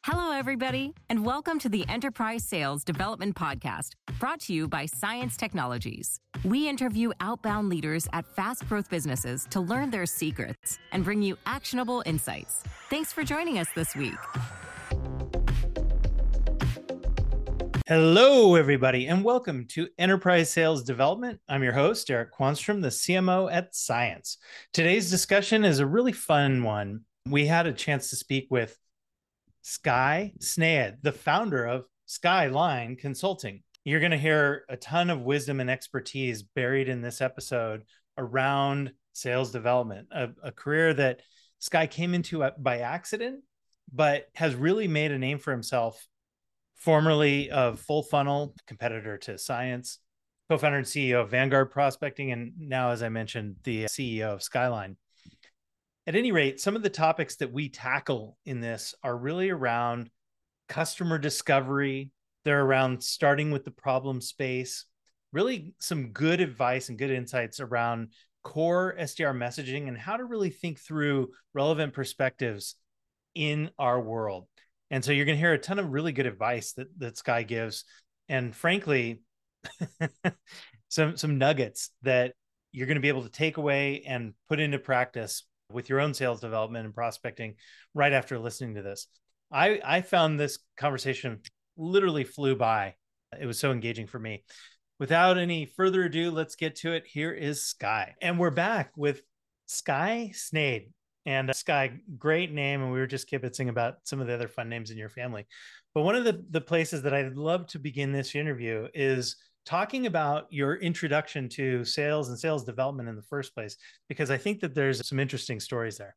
Hello, everybody, and welcome to the Enterprise Sales Development Podcast, brought to you by Science Technologies. We interview outbound leaders at fast-growth businesses to learn their secrets and bring you actionable insights. Thanks for joining us this week. Hello, everybody, and welcome to Enterprise Sales Development. I'm your host, Eric Quanstrom, the CMO at Science. Today's discussion is a really fun one. We had a chance to speak with Skye Snaed, the founder of Skyline Consulting. You're going to hear a ton of wisdom and expertise buried in this episode around sales development, a career that Skye came into by accident, but has really made a name for himself. Formerly of Full Funnel, competitor to Science, co-founder and CEO of Vanguard Prospecting, and now, as I mentioned, the CEO of Skyline. At any rate, some of the topics that we tackle in this are really around customer discovery. They're around starting with the problem space, really some good advice and good insights around core SDR messaging and how to really think through relevant perspectives in our world. And so you're going to hear a ton of really good advice that Skye gives. And frankly, some nuggets that you're going to be able to take away and put into practice with your own sales development and prospecting right after listening to this. I found this conversation literally flew by. It was so engaging for me. Without any further ado, let's get to it. Here is Skye. And we're back with Skye Snaed. And Skye, great name. And we were just kibitzing about some of the other fun names in your family. But one of the places that I'd love to begin this interview is talking about your introduction to sales and sales development in the first place, because I think that there's some interesting stories there.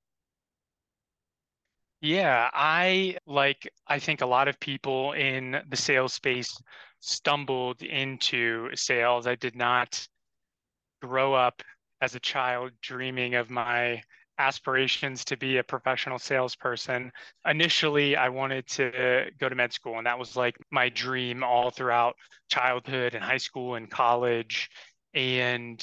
Yeah, I think a lot of people in the sales space stumbled into sales. I did not grow up as a child dreaming of my aspirations to be a professional salesperson. Initially, I wanted to go to med school, and that was like my dream all throughout childhood and high school and college. And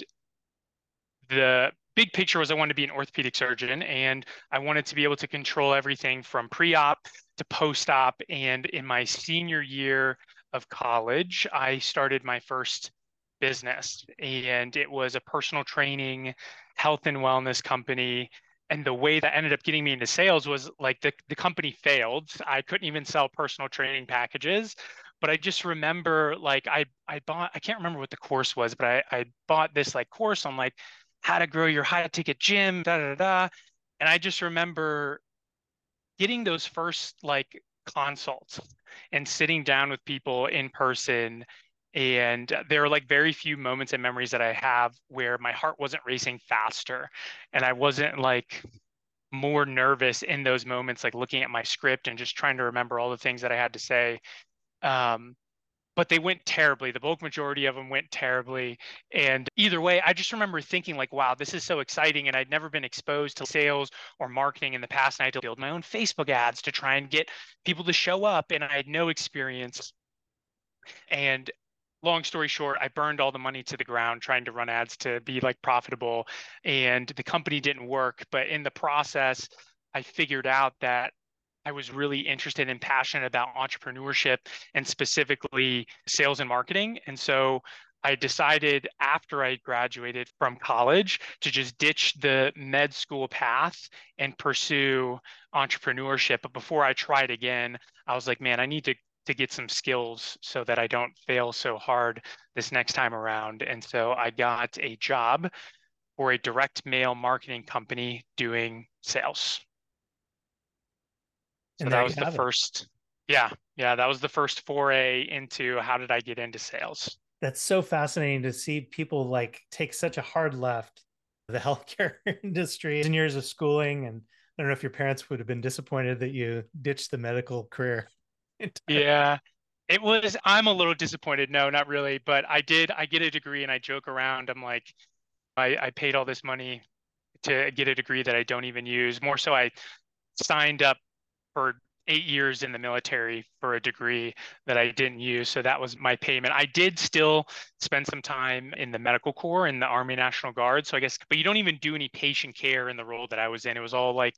the big picture was I wanted to be an orthopedic surgeon, and I wanted to be able to control everything from pre-op to post-op. And in my senior year of college, I started my first business, and it was a personal training, health and wellness company. And the way that ended up getting me into sales was like the company failed. I couldn't even sell personal training packages. But I just remember like I bought, I can't remember what the course was, but I bought this like course on like how to grow your high ticket gym, da da da. And I just remember getting those first like consults and sitting down with people in person. And there are like very few moments and memories that I have where my heart wasn't racing faster and I wasn't like more nervous in those moments, like looking at my script and just trying to remember all the things that I had to say. But they went terribly. The bulk majority of them went terribly. And either way, I just remember thinking like, wow, this is so exciting. And I'd never been exposed to sales or marketing in the past. And I had to build my own Facebook ads to try and get people to show up. And I had no experience. And long story short, I burned all the money to the ground trying to run ads to be like profitable. And the company didn't work. But in the process, I figured out that I was really interested and passionate about entrepreneurship and specifically sales and marketing. And so I decided after I graduated from college to just ditch the med school path and pursue entrepreneurship. But before I tried again, I was like, man, I need to get some skills so that I don't fail so hard this next time around. And so I got a job for a direct mail marketing company doing sales. So that was the first, that was the first foray into how did I get into sales. That's so fascinating to see people like take such a hard left the healthcare industry in years of schooling. And I don't know if your parents would have been disappointed that you ditched the medical career. Yeah, it was, I'm a little disappointed. No, not really. But I get a degree and I joke around. I'm like, I paid all this money to get a degree that I don't even use. More so, I signed up for 8 years in the military for a degree that I didn't use. So that was my payment. I did still spend some time in the medical corps in the Army National Guard. So I guess, but you don't even do any patient care in the role that I was in. It was all like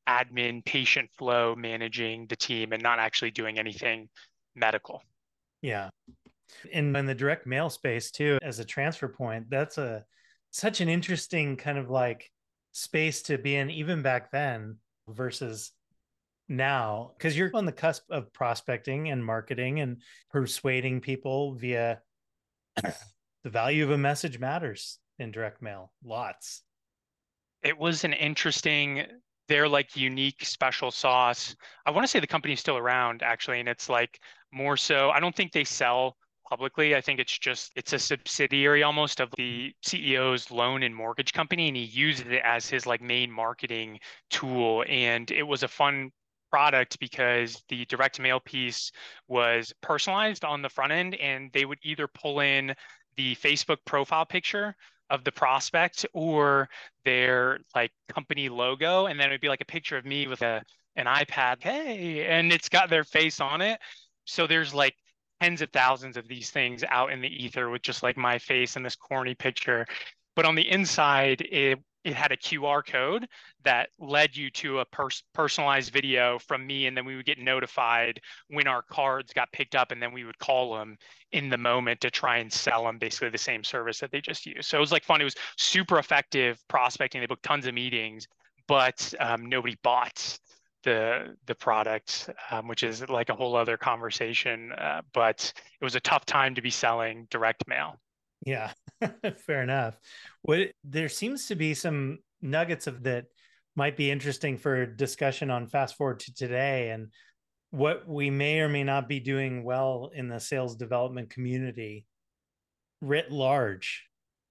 admin, patient flow, managing the team, and not actually doing anything medical. Yeah. And in the direct mail space too, as a transfer point, that's such an interesting kind of like space to be in even back then versus now, because you're on the cusp of prospecting and marketing and persuading people via the value of a message matters in direct mail. Lots. It was an interesting, their like unique special sauce. I want to say the company's still around actually, and it's like more so, I don't think they sell publicly. I think it's a subsidiary almost of the CEO's loan and mortgage company, and he used it as his like main marketing tool. And it was a fun product because the direct mail piece was personalized on the front end, and they would either pull in the Facebook profile picture of the prospect or their like company logo, and then it'd be like a picture of me with an iPad, hey, and it's got their face on it. So there's like tens of thousands of these things out in the ether with just like my face and this corny picture. But on the inside, it had a QR code that led you to a personalized video from me, and then we would get notified when our cards got picked up, and then we would call them in the moment to try and sell them basically the same service that they just used. So it was like fun. It was super effective prospecting. They booked tons of meetings, but nobody bought the product, which is like a whole other conversation. But it was a tough time to be selling direct mail. Yeah, fair enough. There seems to be some nuggets of that might be interesting for discussion on fast forward to today and what we may or may not be doing well in the sales development community writ large.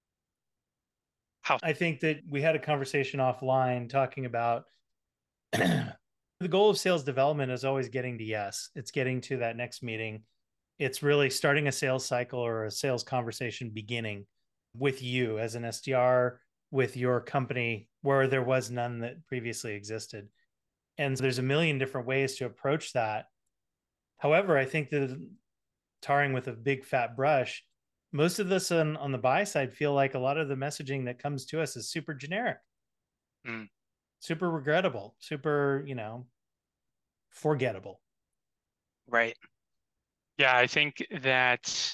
How? I think that we had a conversation offline talking about the goal of sales development is always getting to yes. It's getting to that next meeting. It's really starting a sales cycle or a sales conversation beginning with you as an SDR, with your company where there was none that previously existed. And so there's a million different ways to approach that. However, I think that tarring with a big fat brush, most of us on the buy side feel like a lot of the messaging that comes to us is super generic, super regrettable, super, forgettable. Right. Yeah, I think that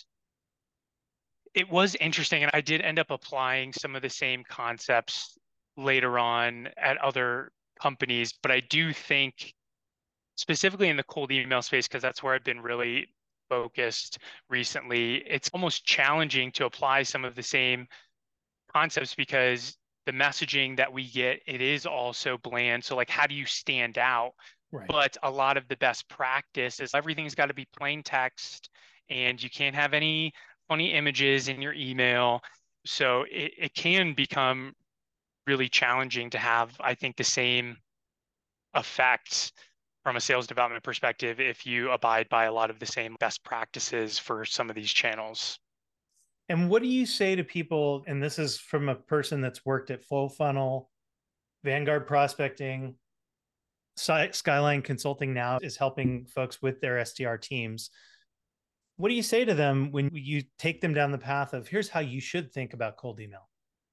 it was interesting, and I did end up applying some of the same concepts later on at other companies, but I do think specifically in the cold email space, because that's where I've been really focused recently, it's almost challenging to apply some of the same concepts because the messaging that we get, it is also bland. So like, how do you stand out? Right. But a lot of the best practice is everything's got to be plain text, and you can't have any funny images in your email. So it can become really challenging to have, I think, the same effects from a sales development perspective if you abide by a lot of the same best practices for some of these channels. And what do you say to people? And this is from a person that's worked at Full Funnel, Vanguard Prospecting, Skyline Consulting now is helping folks with their SDR teams. What do you say to them when you take them down the path of here's how you should think about cold email?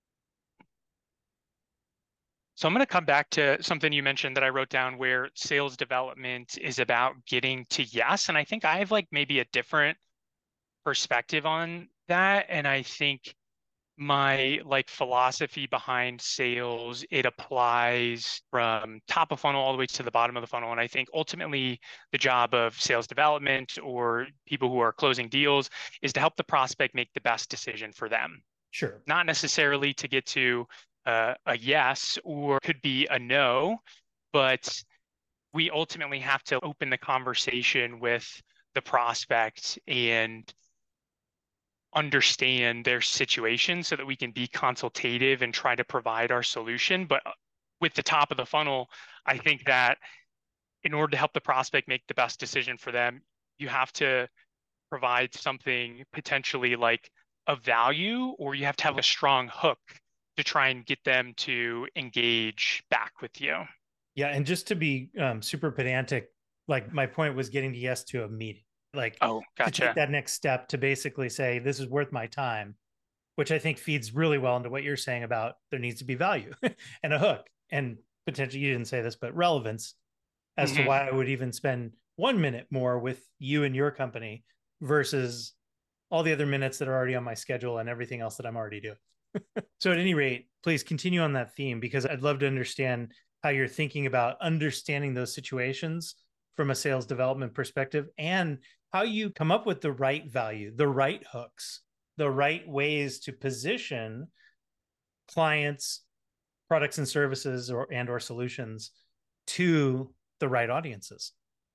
So I'm going to come back to something you mentioned that I wrote down where sales development is about getting to yes. And I think I have like maybe a different perspective on that. And I think my like philosophy behind sales, it applies from top of funnel all the way to the bottom of the funnel. And I think ultimately the job of sales development or people who are closing deals is to help the prospect make the best decision for them. Sure. Not necessarily to get to a yes or could be a no, but we ultimately have to open the conversation with the prospect and understand their situation so that we can be consultative and try to provide our solution. But with the top of the funnel, I think that in order to help the prospect make the best decision for them, you have to provide something potentially like of value, or you have to have a strong hook to try and get them to engage back with you. Yeah. And just to be super pedantic, like my point was getting to yes to a meeting. Like, oh, gotcha. To take that next step to basically say, this is worth my time, which I think feeds really well into what you're saying about there needs to be value and a hook. And potentially, you didn't say this, but relevance as to Mhm. why I would even spend 1 minute more with you and your company versus all the other minutes that are already on my schedule and everything else that I'm already doing. So, at any rate, please continue on that theme because I'd love to understand how you're thinking about understanding those situations from a sales development perspective and how you come up with the right value, the right hooks, the right ways to position clients, products and services or solutions to the right audiences.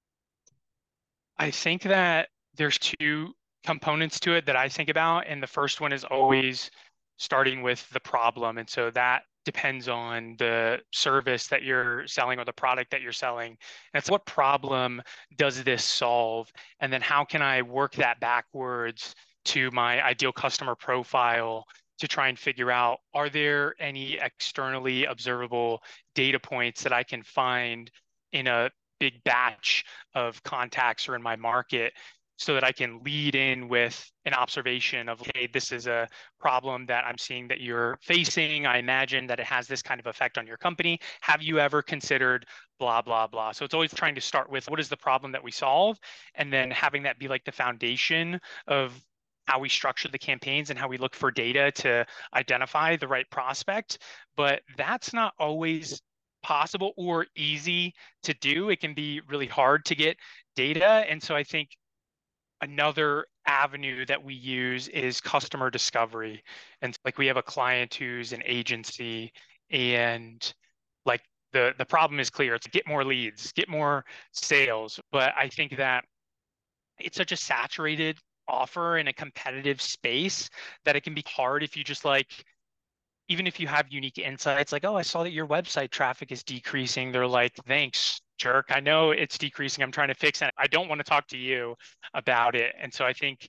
I think that there's two components to it that I think about. And the first one is always starting with the problem. And so that depends on the service that you're selling or the product that you're selling. And it's what problem does this solve? And then how can I work that backwards to my ideal customer profile to try and figure out, are there any externally observable data points that I can find in a big batch of contacts or in my market so that I can lead in with an observation of, hey, this is a problem that I'm seeing that you're facing. I imagine that it has this kind of effect on your company. Have you ever considered blah, blah, blah? So it's always trying to start with what is the problem that we solve, and then having that be like the foundation of how we structure the campaigns and how we look for data to identify the right prospect. But that's not always possible or easy to do. It can be really hard to get data. And so I think another avenue that we use is customer discovery. And like we have a client who's an agency, and like the problem is clear. It's get more leads, get more sales. But I think that it's such a saturated offer in a competitive space that it can be hard if you just like, even if you have unique insights, like, oh, I saw that your website traffic is decreasing. They're like, thanks, jerk. I know it's decreasing. I'm trying to fix it. I don't want to talk to you about it. And so I think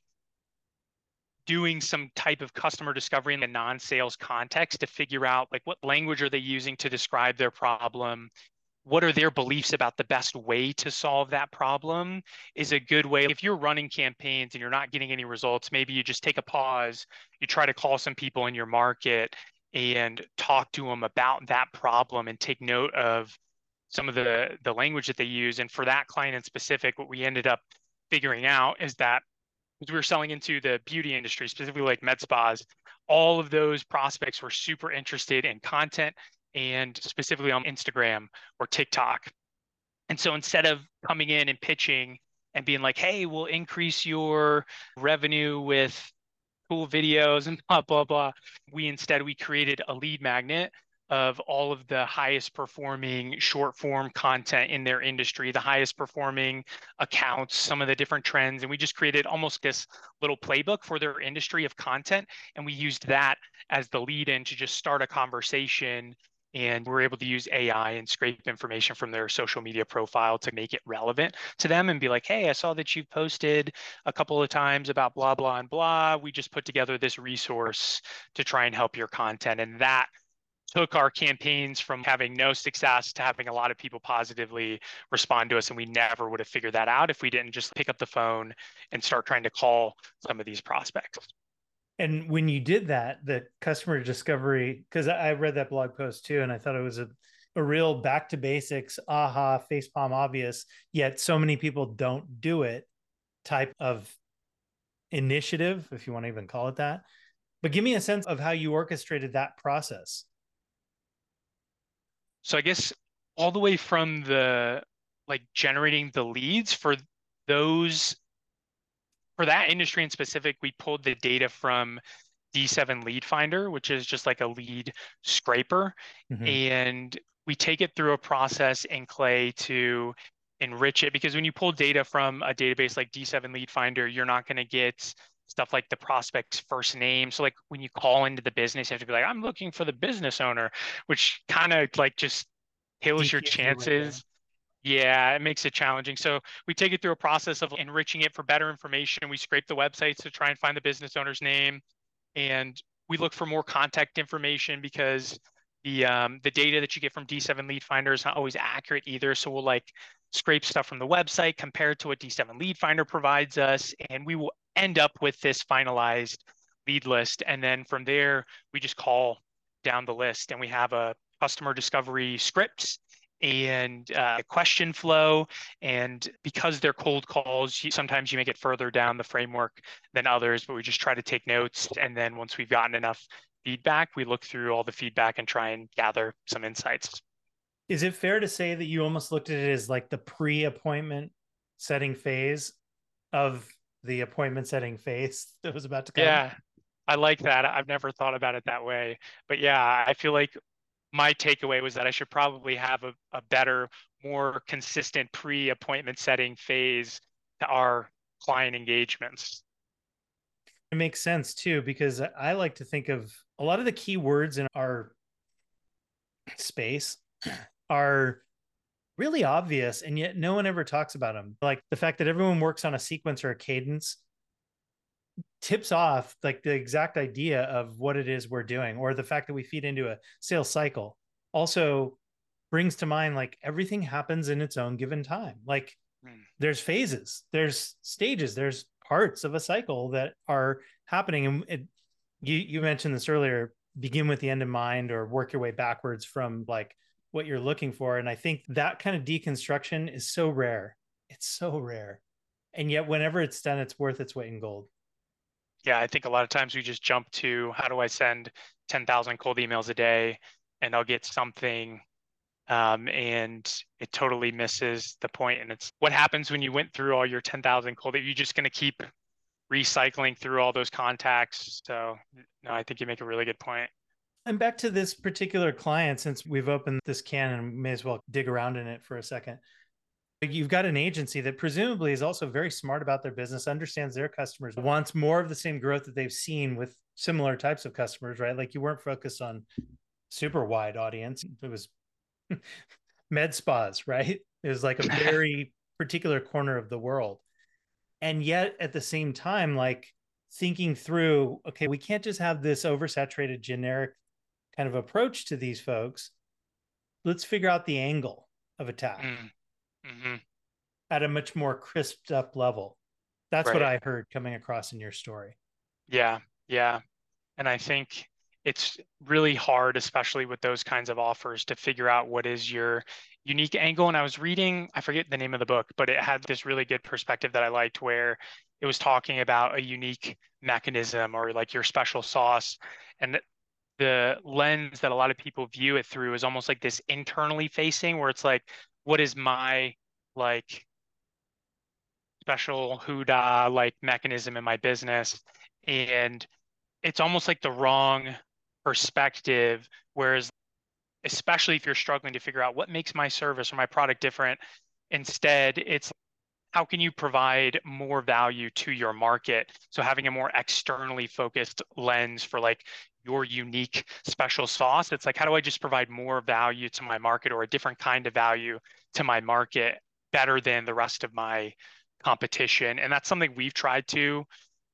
doing some type of customer discovery in a non-sales context to figure out like what language are they using to describe their problem, what are their beliefs about the best way to solve that problem is a good way. If you're running campaigns and you're not getting any results, maybe you just take a pause, you try to call some people in your market and talk to them about that problem and take note of some of the language that they use. And for that client in specific, what we ended up figuring out is that as we were selling into the beauty industry, specifically like med spas, all of those prospects were super interested in content and specifically on Instagram or TikTok. And so instead of coming in and pitching and being like, hey, we'll increase your revenue with cool videos and blah, blah, blah, we created a lead magnet of all of the highest performing short form content in their industry, the highest performing accounts, some of the different trends. And we just created almost this little playbook for their industry of content. And we used that as the lead in to just start a conversation. And we're able to use AI and scrape information from their social media profile to make it relevant to them and be like, hey, I saw that you've posted a couple of times about blah, blah, and blah. We just put together this resource to try and help your content. And that took our campaigns from having no success to having a lot of people positively respond to us. And we never would have figured that out if we didn't just pick up the phone and start trying to call some of these prospects. And when you did that, the customer discovery, because I read that blog post too, and I thought it was a real back to basics, aha, facepalm obvious, yet so many people don't do it type of initiative, if you want to even call it that. But give me a sense of how you orchestrated that process. So I guess all the way from the like generating the leads those for that industry in specific, we pulled the data from D7 Lead Finder, which is just like a lead scraper. Mm-hmm. And we take it through a process in Clay to enrich it. Because when you pull data from a database like D7 Lead Finder, you're not going to get stuff like the prospect's first name. So like when you call into the business, you have to be like, I'm looking for the business owner, which kind of like just kills your chances. Yeah, it makes it challenging. So we take it through a process of enriching it for better information. We scrape the websites to try and find the business owner's name, and we look for more contact information because the data that you get from D7 Lead Finder is not always accurate either. So we'll like scrape stuff from the website compared to what D7 Lead Finder provides us, and we will end up with this finalized lead list. And then from there, we just call down the list, and we have a customer discovery scripts and question flow. And because they're cold calls, sometimes you may get further down the framework than others, but we just try to take notes. And then once we've gotten enough feedback, we look through all the feedback and try and gather some insights. Is it fair to say that you almost looked at it as like the pre-appointment setting phase of the appointment setting phase that was about to come? Yeah, I like that. I've never thought about it that way. But yeah, I feel like my takeaway was that I should probably have a better, more consistent pre-appointment setting phase to our client engagements. It makes sense too, because I like to think of a lot of the key words in our space are really obvious, and yet no one ever talks about them. Like the fact that everyone works on a sequence or a cadence tips off like the exact idea of what it is we're doing, or the fact that we feed into a sales cycle also brings to mind like everything happens in its own given time. Like there's phases, there's stages, there's parts of a cycle that are happening. And you mentioned this earlier, begin with the end in mind, or work your way backwards from like what you're looking for. And I think that kind of deconstruction is so rare. It's so rare. And yet whenever it's done, it's worth its weight in gold. Yeah, I think a lot of times we just jump to how do I send 10,000 cold emails a day and I'll get something, and it totally misses the point. And it's what happens when you went through all your 10,000 cold. You're just going to keep recycling through all those contacts. So no, I think you make a really good point. And back to this particular client, since we've opened this can and may as well dig around in it for a second. You've got an agency that presumably is also very smart about their business, understands their customers, wants more of the same growth that they've seen with similar types of customers, right? Like you weren't focused on super wide audience. It was med spas, right? It was like a very particular corner of the world. And yet at the same time, like thinking through, okay, we can't just have this oversaturated generic kind of approach to these folks. Let's figure out the angle of attack at a much more crisped up level. That's what I heard coming across in your story. Yeah. Yeah. And I think it's really hard, especially with those kinds of offers, to figure out what is your unique angle. And I was reading, I forget the name of the book, but it had this really good perspective that I liked, where it was talking about a unique mechanism or like your special sauce. And the lens that a lot of people view it through is almost like this internally facing, where it's like, what is my like special huda like mechanism in my business? And it's almost like the wrong perspective. Whereas, especially if you're struggling to figure out what makes my service or my product different, instead, it's how can you provide more value to your market? So having a more externally focused lens for like your unique special sauce, it's like, how do I just provide more value to my market, or a different kind of value to my market, better than the rest of my competition? And that's something we've tried to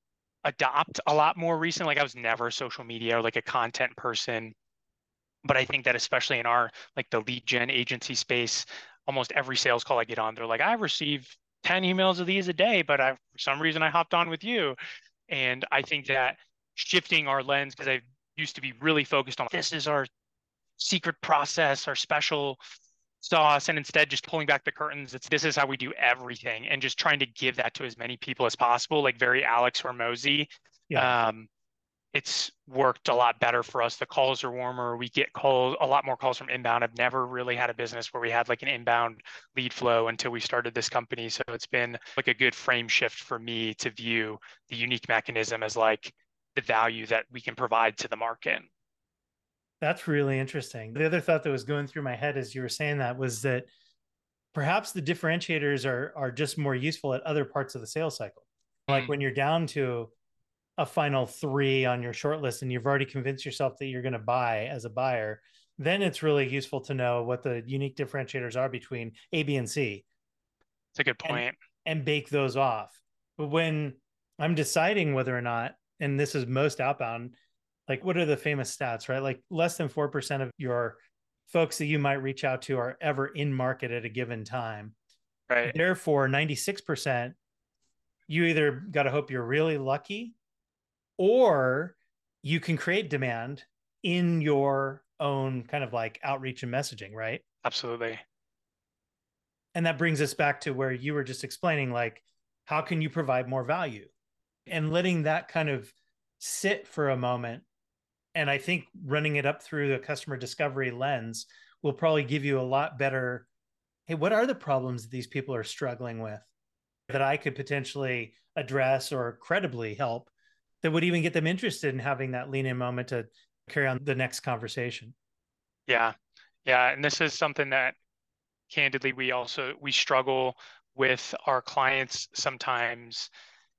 adopt a lot more recently. Like I was never social media or like a content person, but I think that especially in our like the lead gen agency space, almost every sales call I get on, they're like, I receive 10 emails of these a day, but for some reason I hopped on with you. And I think that shifting our lens, because I used to be really focused on this is our secret process, our special sauce, and instead just pulling back the curtains, this is how we do everything, and just trying to give that to as many people as possible, like very Alex Hormozi. Yeah. It's worked a lot better for us. The calls are warmer. We get a lot more calls from inbound. I've never really had a business where we had like an inbound lead flow until we started this company. So it's been like a good frame shift for me to view the unique mechanism as like the value that we can provide to the market. That's really interesting. The other thought that was going through my head as you were saying that was that perhaps the differentiators are just more useful at other parts of the sales cycle. Like when you're down to a final 3 on your short list and you've already convinced yourself that you're going to buy as a buyer, then it's really useful to know what the unique differentiators are between A, B, and C. It's a good point. And bake those off. But when I'm deciding whether or not, and this is most outbound, like what are the famous stats, right? Like less than 4% of your folks that you might reach out to are ever in market at a given time. Right. Therefore, 96%, you either got to hope you're really lucky, or you can create demand in your own kind of like outreach and messaging, right? Absolutely. And that brings us back to where you were just explaining, like, how can you provide more value and letting that kind of sit for a moment. And I think running it up through the customer discovery lens will probably give you a lot better. Hey, what are the problems that these people are struggling with that I could potentially address or credibly help that would even get them interested in having that lean in moment to carry on the next conversation? Yeah. Yeah. And this is something that candidly we struggle with our clients sometimes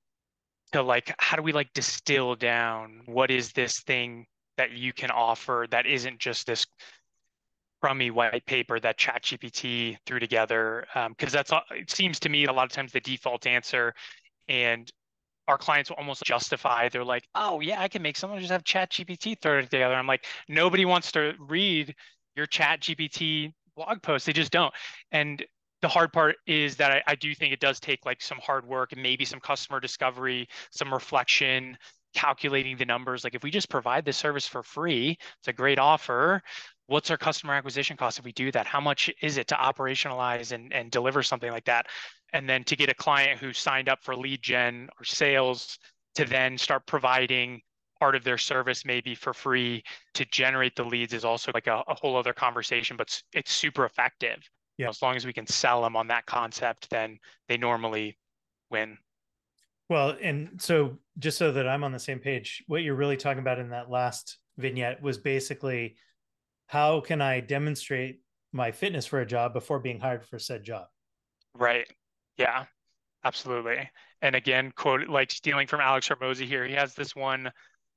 to like, how do we like distill down what is this thing that you can offer that isn't just this crummy white paper that ChatGPT threw together? Because it seems to me a lot of times the default answer, and our clients will almost justify. They're like, "Oh yeah, I can make someone just have ChatGPT throw it together." I'm like, nobody wants to read your ChatGPT blog post. They just don't. And the hard part is that I do think it does take like some hard work and maybe some customer discovery, some reflection, calculating the numbers. Like if we just provide this service for free, it's a great offer. What's our customer acquisition cost if we do that? How much is it to operationalize and deliver something like that? And then to get a client who signed up for lead gen or sales to then start providing part of their service maybe for free to generate the leads is also like a whole other conversation, but it's super effective. Yeah. As long as we can sell them on that concept, then they normally win. Well, and so just so that I'm on the same page, what you're really talking about in that last vignette was basically how can I demonstrate my fitness for a job before being hired for said job? Right. Yeah, absolutely. And again, quote, like stealing from Alex Hormozy here, he has this one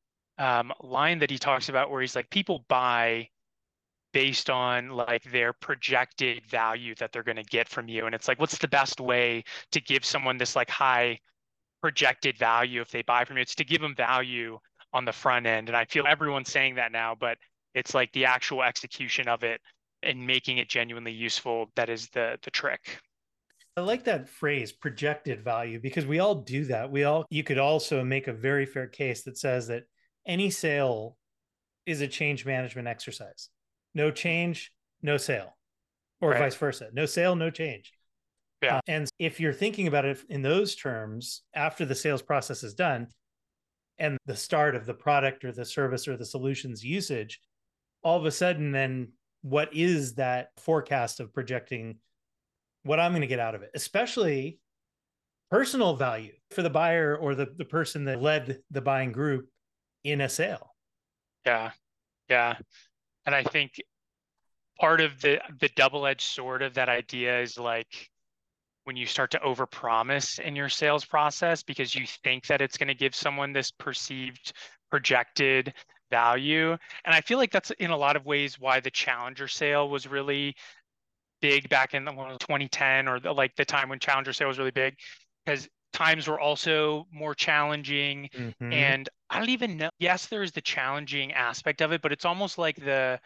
line that he talks about where he's like, people buy based on like their projected value that they're going to get from you. And it's like, what's the best way to give someone this like high projected value if they buy from you? It's to give them value on the front end. And I feel everyone's saying that now, but it's like the actual execution of it and making it genuinely useful that is the trick. I like that phrase, projected value, because we all do that. You could also make a very fair case that says that any sale is a change management exercise. No change, no sale, or Right. vice versa. No sale, no change. Yeah. And if you're thinking about it in those terms, after the sales process is done and the start of the product or the service or the solution's usage, all of a sudden, then what is that forecast of projecting what I'm going to get out of it, especially personal value for the buyer or the person that led the buying group in a sale? Yeah. Yeah. And I think part of the double-edged sword of that idea is like when you start to overpromise in your sales process because you think that it's going to give someone this perceived projected value. And I feel like that's in a lot of ways why the Challenger sale was really big back in 2010 or like the time when Challenger sale was really big because times were also more challenging. Mm-hmm. And I don't even know. Yes, there is the challenging aspect of it, but it's almost like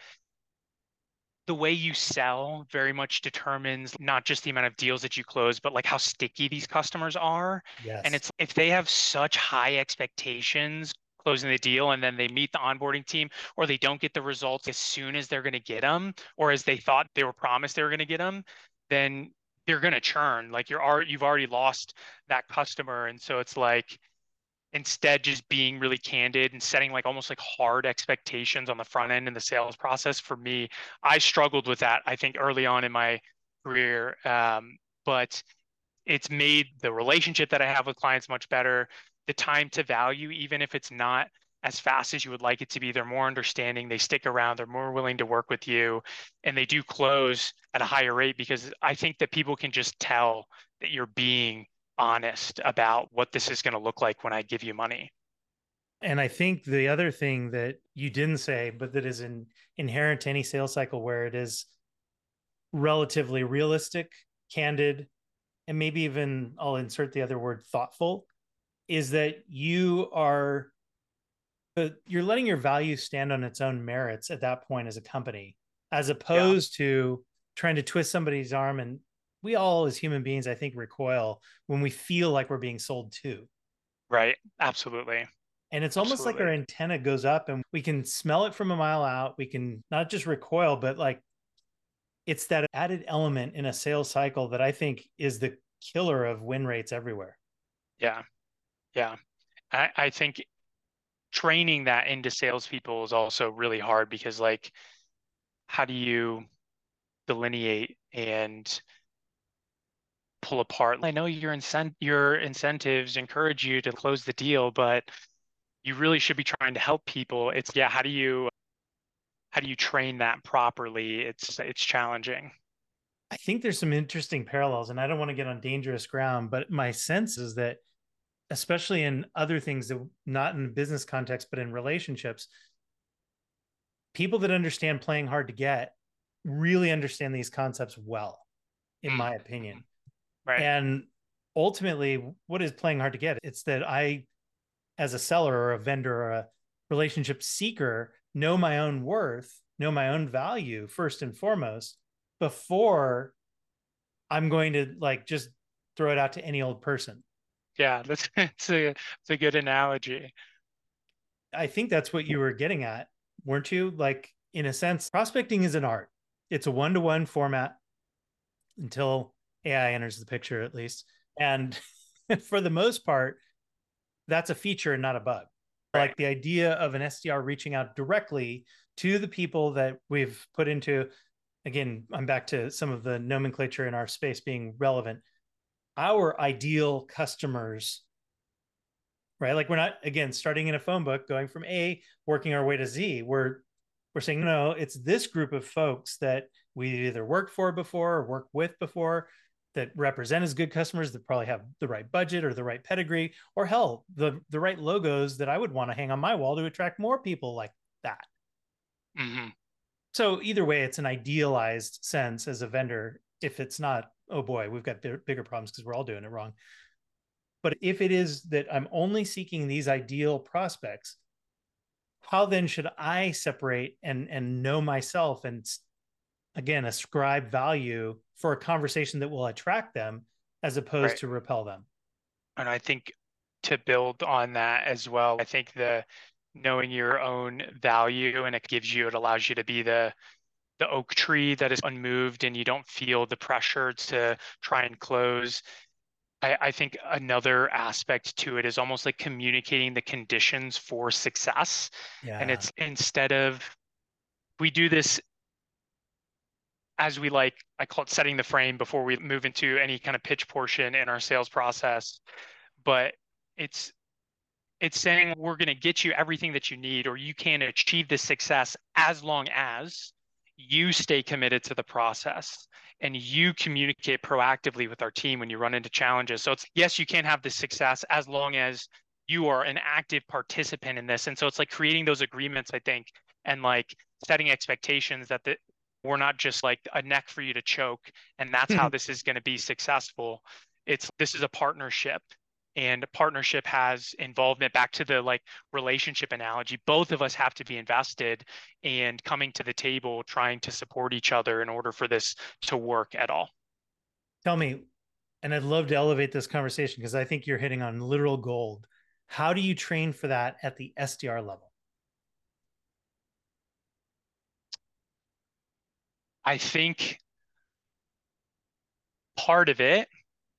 the way you sell very much determines not just the amount of deals that you close, but like how sticky these customers are. And Yes. it's if they have such high expectations closing the deal and then they meet the onboarding team or they don't get the results as soon as they're going to get them or as they thought they were promised they were going to get them, then they're going to churn. Like you've already lost that customer. And so it's like instead just being really candid and setting like almost like hard expectations on the front end in the sales process. For me, I struggled with that, I think, early on in my career. But it's made the relationship that I have with clients much better. The time to value, even if it's not as fast as you would like it to be, they're more understanding, they stick around, they're more willing to work with you, and they do close at a higher rate because I think that people can just tell that you're being honest about what this is going to look like when I give you money. And I think the other thing that you didn't say, but that is inherent to any sales cycle where it is relatively realistic, candid, and maybe even I'll insert the other word thoughtful, is that you're letting your value stand on its own merits at that point as a company, as Yeah, opposed to trying to twist somebody's arm. And we all, as human beings, I think, recoil when we feel like we're being sold to. right. Absolutely. And it's almost like our Absolutely. antenna goes up and we can smell it from a mile out. We can not just recoil, but like it's that added element in a sales cycle that I think is the killer of win rates everywhere. Yeah. Yeah. I think training that into salespeople is also really hard because like, how do you delineate and pull apart? I know your incentives encourage you to close the deal, but you really should be trying to help people. It's yeah, how do you train that properly? It's challenging. I think there's some interesting parallels, and I don't want to get on dangerous ground, but my sense is that, especially in other things that not in business context, but in relationships, people that understand playing hard to get really understand these concepts well, in my Mm-hmm. opinion. Right. And ultimately, what is playing hard to get? It's that I, as a seller or a vendor or a relationship seeker, know my own worth, know my own value first and foremost before I'm going to like just throw it out to any old person. Yeah, that's it's a good analogy. I think that's what you were getting at, weren't you? Like, in a sense, prospecting is an art. It's a one-to-one format until AI enters the picture, at least. And for the most part, that's a feature and not a bug. Right. Like the idea of an SDR reaching out directly to the people that we've put into, again, I'm back to some of the nomenclature in our space being relevant. Our ideal customers, right? Like we're not, again, starting in a phone book, going from A, working our way to Z. We're saying, no, it's this group of folks that we either worked for before or worked with before that represent as good customers that probably have the right budget or the right pedigree, or hell, the right logos that I would want to hang on my wall to attract more people like that. Hmm. So either way, it's an idealized sense as a vendor. If it's not, oh boy, we've got bigger problems because we're all doing it wrong. But if it is that I'm only seeking these ideal prospects, how then should I separate and know myself and again ascribe value for a conversation that will attract them as opposed Right. to repel them? And I think to build on that as well, I think the knowing your own value and it allows you to be the oak tree that is unmoved and you don't feel the pressure to try and close. I think another aspect to it is almost like communicating the conditions for success. And Yeah. it's instead of we do this as we like, I call it setting the frame before we move into any kind of pitch portion in our sales process. But it's it's saying we're going to get you everything that you need, or you can achieve this success as long as you stay committed to the process and you communicate proactively with our team when you run into challenges. So it's yes, you can have this success as long as you are an active participant in this. And so it's like creating those agreements, I think, and like setting expectations that we're not just like a neck for you to choke, and that's how this is going to be successful. It's this is a partnership, and partnership has involvement. Back to the like relationship analogy, both of us have to be invested and coming to the table trying to support each other in order for this to work at all. Tell me, and I'd love to elevate this conversation because I think you're hitting on literal gold. How do you train for that at the SDR level? I think part of it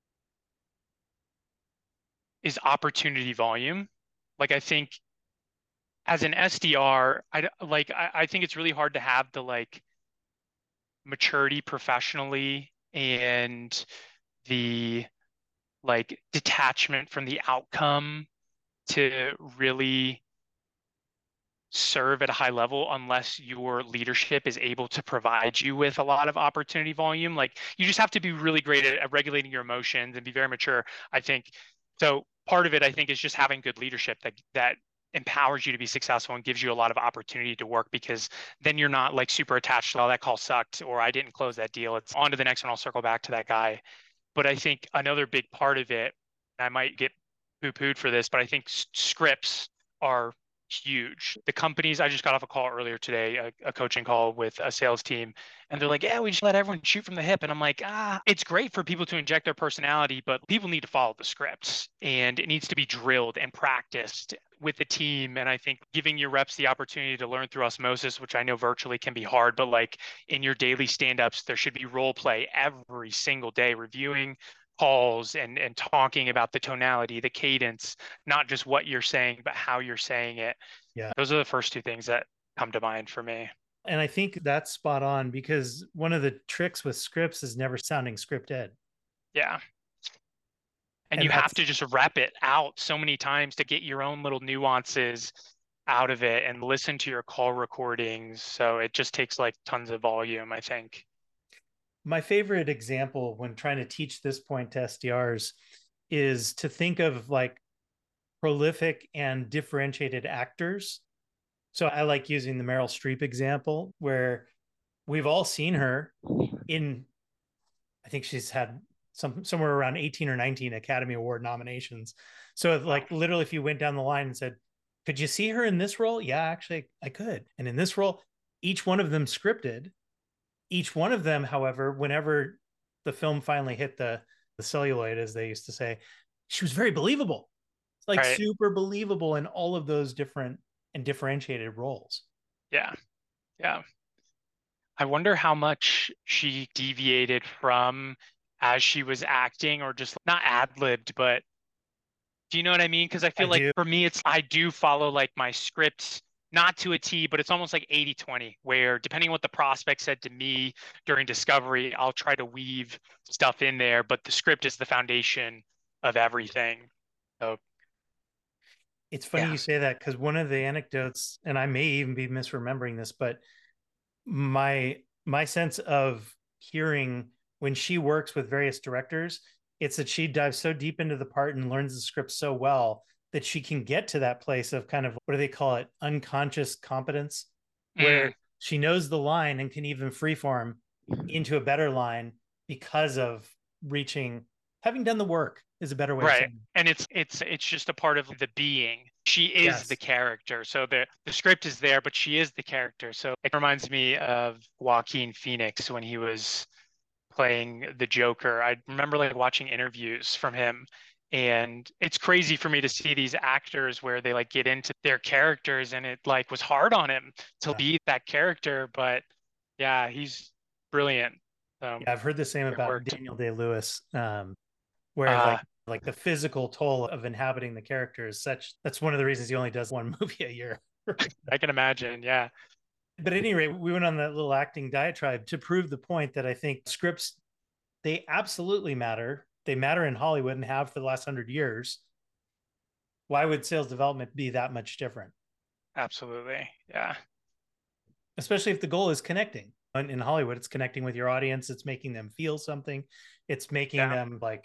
is opportunity volume. Like I think as an SDR, I think it's really hard to have the like maturity professionally and the like detachment from the outcome to really serve at a high level unless your leadership is able to provide you with a lot of opportunity volume. Like you just have to be really great at regulating your emotions and be very mature, I think. So part of it, I think, is just having good leadership that empowers you to be successful and gives you a lot of opportunity to work, because then you're not like super attached to, oh, that call sucked or I didn't close that deal. It's on to the next one. I'll circle back to that guy. But I think another big part of it, I might get poo-pooed for this, but I think scripts are huge. The companies, I just got off a call earlier today, a coaching call with a sales team, and they're like, yeah, we just let everyone shoot from the hip. And I'm like, it's great for people to inject their personality, but people need to follow the scripts and it needs to be drilled and practiced. with the team. And I think giving your reps the opportunity to learn through osmosis, which I know virtually can be hard, but like in your daily stand-ups, there should be role play every single day, reviewing calls and talking about the tonality, the cadence, not just what you're saying, but how you're saying it. Yeah. Those are the first two things that come to mind for me. And I think that's spot on, because one of the tricks with scripts is never sounding scripted. Yeah. And you have that's to just rep it out so many times to get your own little nuances out of it and listen to your call recordings. So it just takes like tons of volume, I think. my favorite example when trying to teach this point to SDRs is to think of like prolific and differentiated actors. So I like using the Meryl Streep example, where we've all seen her in, I think she's had somewhere around 18 or 19 Academy Award nominations. So like literally, if you went down the line and said, could you see her in this role? Yeah, actually I could. And in this role, each one of them scripted. Each one of them, however, whenever the film finally hit the celluloid, as they used to say, she was very believable. It's like Right. super believable in all of those different and differentiated roles. Yeah. Yeah. I wonder how much she deviated from as she was acting, or just not ad-libbed, but do you know what I mean? Because I feel I like do. for me, I do follow like my scripts, not to a T, but it's almost like 80-20, where depending on what the prospect said to me during discovery, I'll try to weave stuff in there, but the script is the foundation of everything. So It's funny yeah. you say that, because one of the anecdotes, and I may even be misremembering this, but my sense of hearing when she works with various directors, it's that she dives so deep into the part and learns the script so well that she can get to that place of kind of, what do they call it, unconscious competence, Mm, where she knows the line and can even freeform into a better line because of reaching, having done the work is a better way of right. saying it. And it's just a part of the being. She is the Yes. character. So the script is there, but she is the character. So it reminds me of Joaquin Phoenix when he was playing the Joker. I remember like watching interviews from him, and it's crazy for me to see these actors where they like get into their characters, and it like was hard on him to Yeah. be that character. But yeah, he's brilliant. Yeah, I've heard the same It about worked. Daniel Day-Lewis, where Uh, like the physical toll of inhabiting the character is such, that's one of the reasons he only does one movie a year. I can imagine. Yeah. But at any rate, we went on that little acting diatribe to prove the point that I think scripts, they absolutely matter. They matter in Hollywood and have for the last 100 years. Why would sales development be that much different? Absolutely. Yeah. Especially if the goal is connecting. In Hollywood, it's connecting with your audience. It's making them feel something. It's making Yeah. them like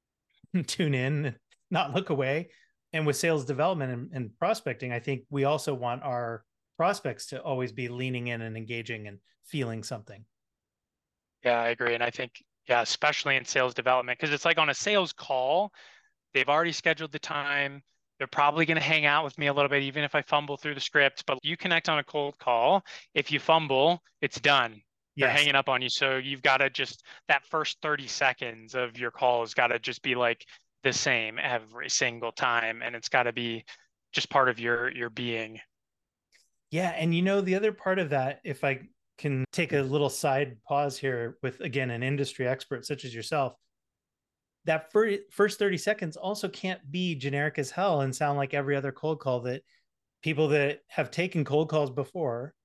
tune in, not look away. And with sales development and prospecting, I think we also want our prospects to always be leaning in and engaging and feeling something. Yeah, I agree. And I think, yeah, especially in sales development, because it's like on a sales call, they've already scheduled the time. They're probably going to hang out with me a little bit, even if I fumble through the script. But you connect on a cold call. If you fumble, it's done. They're Yes. hanging up on you. So you've got to just, that first 30 seconds of your call has got to just be like the same every single time. And it's got to be just part of your being. Yeah. And you know, the other part of that, if I can take a little side pause here with, again, an industry expert such as yourself, that first 30 seconds also can't be generic as hell and sound like every other cold call that people that have taken cold calls before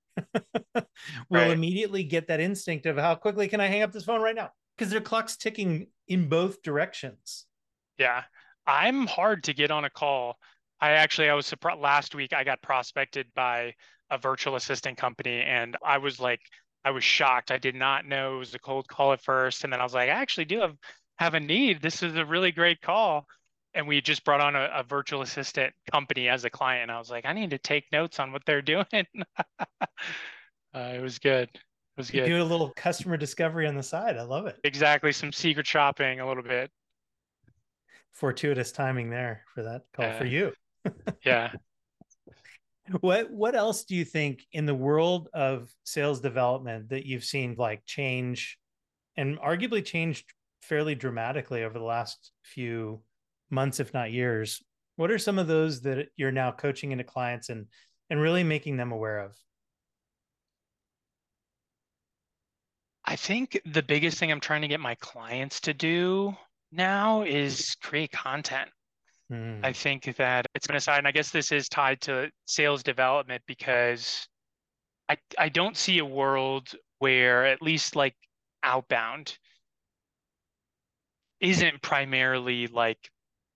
will Right. immediately get that instinct of how quickly can I hang up this phone right now? Because their clock's ticking in both directions. Yeah. I'm hard to get on a call. I was surprised last week I got prospected by a virtual assistant company, and I was shocked. I did not know it was a cold call at first. And then I was like, I actually do have a need. This is a really great call. And we just brought on a virtual assistant company as a client. And I was like, I need to take notes on what they're doing. It was good. It was You good. do a little customer discovery on the side. I love it. Exactly. Some secret shopping a little bit. Fortuitous timing there for that call for you. Yeah. What else do you think in the world of sales development that you've seen like change and arguably changed fairly dramatically over the last few months, if not years? What are some of those that you're now coaching into clients and really making them aware of? I think the biggest thing I'm trying to get my clients to do now is create content. I Mm, think that it's been aside, and I guess this is tied to sales development because I don't see a world where at least like outbound isn't primarily like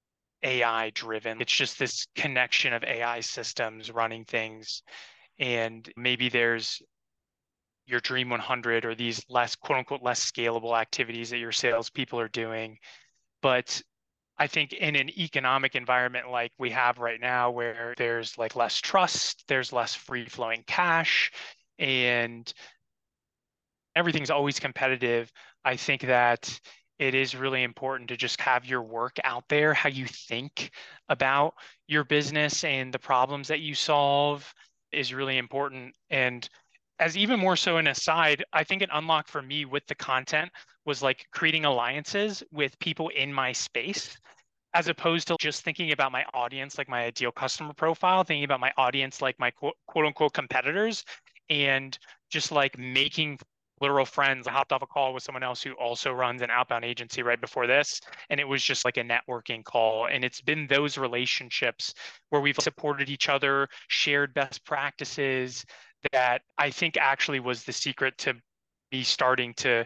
AI driven. It's just this connection of AI systems running things. And maybe there's your Dream 100 or these less, quote unquote, less scalable activities that your salespeople are doing. But I think in an economic environment like we have right now, where there's like less trust, there's less free flowing cash, and everything's always competitive, I think that it is really important to just have your work out there, how you think about your business and the problems that you solve is really important. And as even more so an aside, I think an unlock for me with the content was like creating alliances with people in my space, as opposed to just thinking about my audience, like my ideal customer profile, thinking about my audience, like my quote unquote competitors, and just like making literal friends. I hopped off a call with someone else who also runs an outbound agency right before this. And it was just like a networking call. And it's been those relationships where we've supported each other, shared best practices that I think actually was the secret to me starting to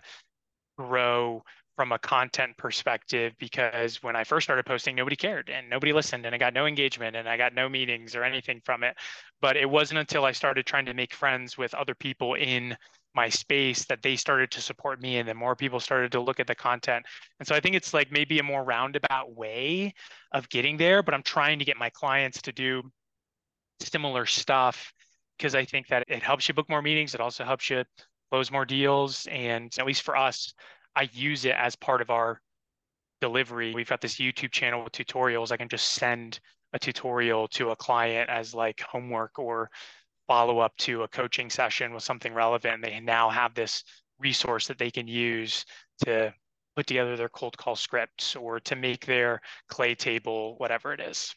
grow from a content perspective, because when I first started posting, nobody cared and nobody listened and I got no engagement and I got no meetings or anything from it. But it wasn't until I started trying to make friends with other people in my space that they started to support me, and then more people started to look at the content. And so I think it's like maybe a more roundabout way of getting there, but I'm trying to get my clients to do similar stuff because I think that it helps you book more meetings. It also helps you close more deals. And at least for us, I use it as part of our delivery. We've got this YouTube channel with tutorials. I can just send a tutorial to a client as like homework or follow up to a coaching session with something relevant. They now have this resource that they can use to put together their cold call scripts or to make their clay table, whatever it is.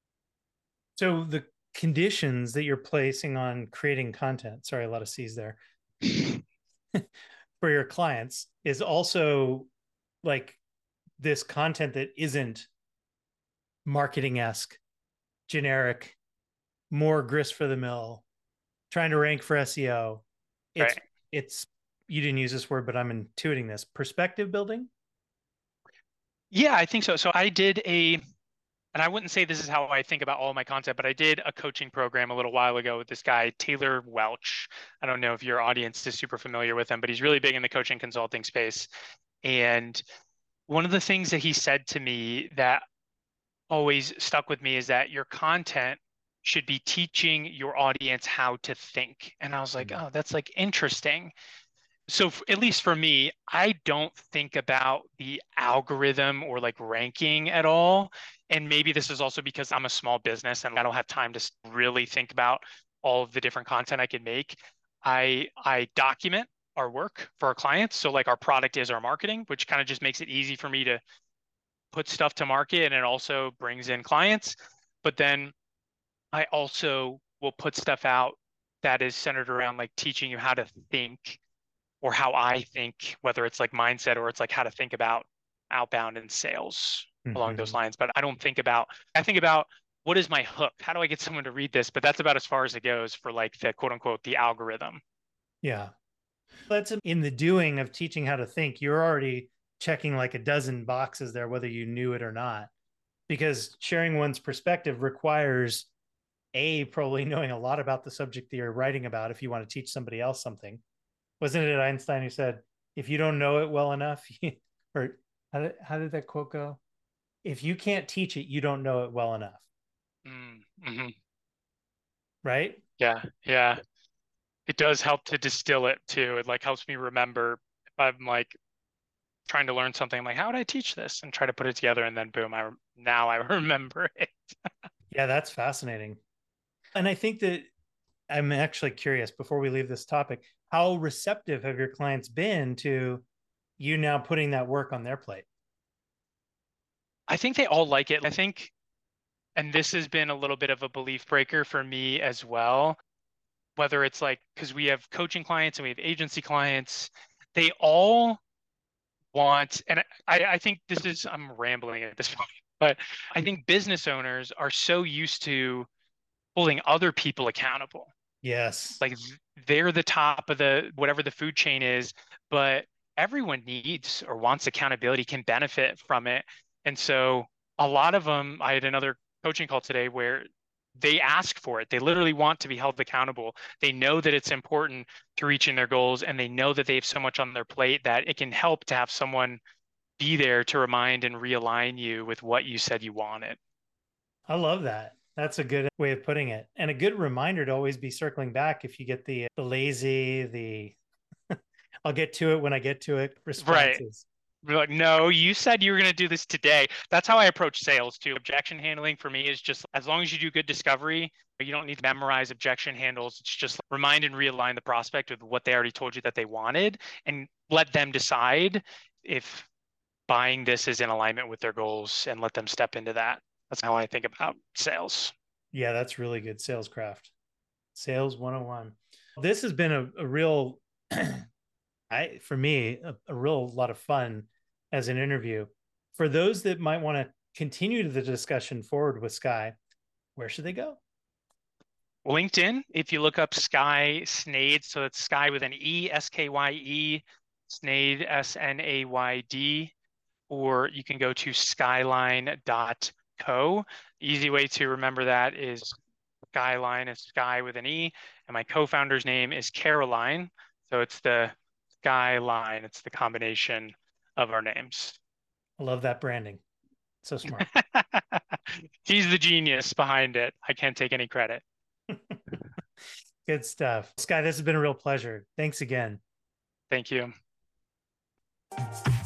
so the conditions that you're placing on creating content, sorry, a lot of C's there, for your clients is also like this content that isn't marketing-esque, generic, more grist for the mill, trying to rank for SEO. It's Right. it's you didn't use this word, but I'm intuiting this. Perspective building. Yeah, I think so. So I did and I wouldn't say this is how I think about all my content, but I did a coaching program a little while ago with this guy, Taylor Welch. I don't know if your audience is super familiar with him, but he's really big in the coaching consulting space. And one of the things that he said to me that always stuck with me is that your content should be teaching your audience how to think. And I was like, Mm. oh, that's like interesting. So at least for me, I don't think about the algorithm or like ranking at all. And maybe this is also because I'm a small business and I don't have time to really think about all of the different content I can make. I document our work for our clients. So like our product is our marketing, which kind of just makes it easy for me to put stuff to market, and it also brings in clients. But then I also will put stuff out that is centered around like teaching you how to think or how I think, whether it's like mindset or it's like how to think about outbound and sales along those Mm-hmm. lines. But I think about what is my hook? How do I get someone to read this? But that's about as far as it goes for like the quote unquote the algorithm. Yeah. That's in the doing of teaching how to think. You're already checking like a dozen boxes there, whether you knew it or not, because sharing one's perspective requires probably knowing a lot about the subject that you're writing about if you want to teach somebody else something. Wasn't it Einstein who said, if you don't know it well enough, or how did that quote go? If you can't teach it, you don't know it well enough. Mm-hmm. Right? Yeah, yeah. It does help to distill it too. It like helps me remember if I'm like trying to learn something, I'm like, how would I teach this? And try to put it together, and then boom, now I remember it. Yeah, that's fascinating. And I think that I'm actually curious before we leave this topic, how receptive have your clients been to you now putting that work on their plate? I think they all like it. I think and this has been a little bit of a belief breaker for me as well, whether it's like, because we have coaching clients and we have agency clients, they all want, and I think this is, I'm rambling at this point, but I think business owners are so used to holding other people accountable. Yes. Like they're the top of the whatever the food chain is, but everyone needs or wants accountability, can benefit from it. And so a lot of them, I had another coaching call today where they ask for it. They literally want to be held accountable. They know that it's important to reaching their goals, and they know that they have so much on their plate that it can help to have someone be there to remind and realign you with what you said you wanted. I love that. That's a good way of putting it. And a good reminder to always be circling back if you get the lazy, the I'll get to it when I get to it responses. We're like, no, you said you were going to do this today. That's how I approach sales too. Objection handling for me is just as long as you do good discovery, you don't need to memorize objection handles. It's just remind and realign the prospect with what they already told you that they wanted and let them decide if buying this is in alignment with their goals and let them step into that. That's how I think about sales. Yeah, that's really good sales craft. Sales 101. This has been a real for me, a real lot of fun as an interview. For those that might want to continue the discussion forward with Skye, where should they go? LinkedIn, if you look up Skye Snayd, so it's Skye with an E, Skye, Snayd, Snayd, or you can go to skyline.co. Easy way to remember that is Skyline is Skye with an E, and my co-founder's name is Caroline. So it's the Skyline. It's the combination of our names. I love that branding. So smart. He's the genius behind it. I can't take any credit. Good stuff. Skye, this has been a real pleasure. Thanks again. Thank you.